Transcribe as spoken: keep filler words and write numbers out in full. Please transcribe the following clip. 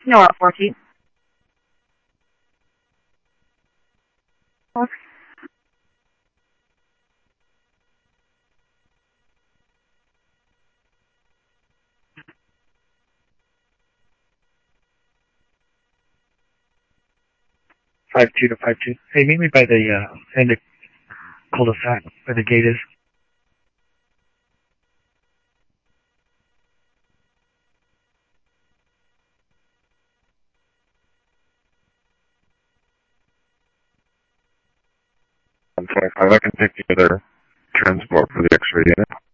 Nora fourteen. Five two to five two. Hey, meet me by the uh, end of cul-de-sac where the gate is. one twenty-five, I can take the other transport for the X-ray unit.